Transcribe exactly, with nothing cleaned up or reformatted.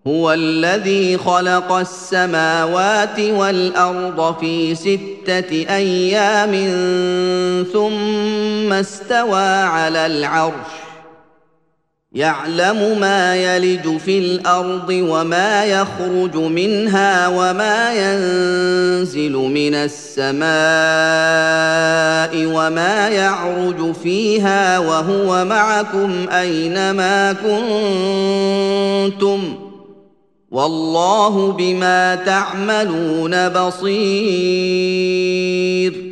هو الذي خلق السماوات والارض في سته ايام ثم استوى على العرش يعلم ما يلج في الارض وما يخرج منها وما ينزل من السماء وما يعرج فيها وهو معكم اينما كنتم والله بما تعملون بصير